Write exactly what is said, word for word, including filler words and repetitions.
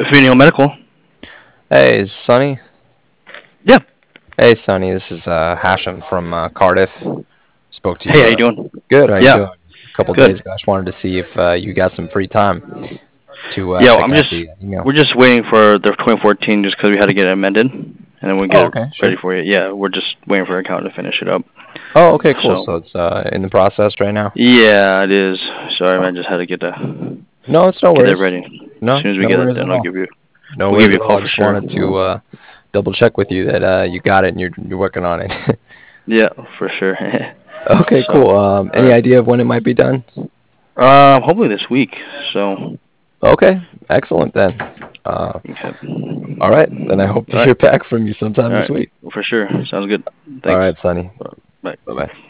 three Neo Medical. Hey, Sonny. Yeah. Hey, Sonny. This is uh, Hashem from uh, Cardiff. Spoke to Hey, you. how you Uh, doing? good. How you Yeah, doing? A couple good. days ago. I just wanted to see if uh, you got some free time to uh, Yeah, check I'm out just the email. we're just waiting for the twenty fourteen just because we had to get it amended, and then we'll get Oh, it okay, ready sure. for you. Yeah, we're just waiting for account to finish it up. Oh, okay, cool. So So it's uh, in the process right now. yeah, it is. Sorry, Oh, man. Just had to get that no, it's no get that worries. ready. As No, soon as we no get it, worries at then I'll all. give you No we'll give worries you at a all. call I for just sure. wanted to uh, double check with you that uh, you got it and you're you're working on it. Yeah, for sure. Okay, So, cool. Um, all any right. idea of when it might be done? Um, hopefully this week. So, Okay, excellent then. Uh, okay. all right, then I hope to All right. hear back from you sometime All this right. week. For sure. Sounds good. All Thanks. right, Sonny. Bye. Bye bye.